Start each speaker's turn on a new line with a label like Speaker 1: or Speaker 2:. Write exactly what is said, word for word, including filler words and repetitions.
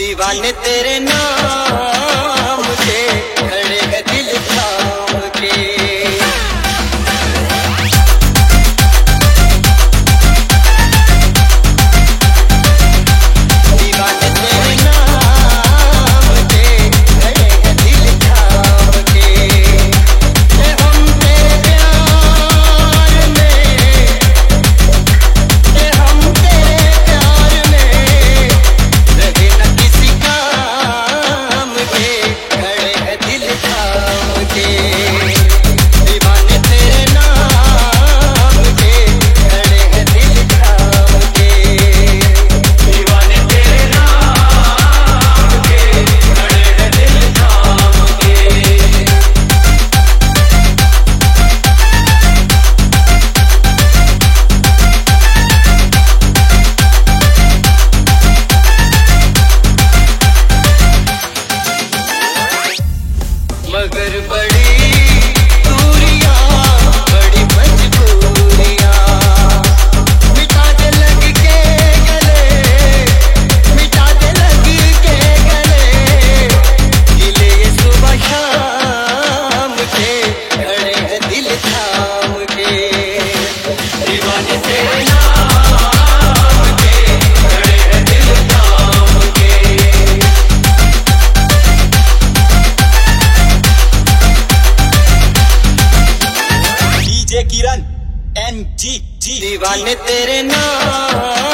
Speaker 1: दीवाने तेरे नाम के खड़े हैं दिल थाम के। दीवाने तेरे नाम के खड़े हैं दिल थाम के। हम तेरे प्यार में, हम तेरे प्यार में लगे न किसी काम के, खड़े हैं दिल थाम के। दीवाने तेरे नाम के खड़े हैं दिल थाम के। दीवाने तेरे नाम के खड़े हैं दिल थाम के। मगर बड़ी दूरियां, बड़ी मजबूरियां, मिटा दे लग के गले, मिटा दे लग के गले, गिले ये सुबह शाम के, खड़े हैं दिल थाम के। दीवाने तेरे नाम के खड़े हैं दिल थाम के।
Speaker 2: डीजे किरण एन जी जी।
Speaker 1: दीवाने तेरे नाम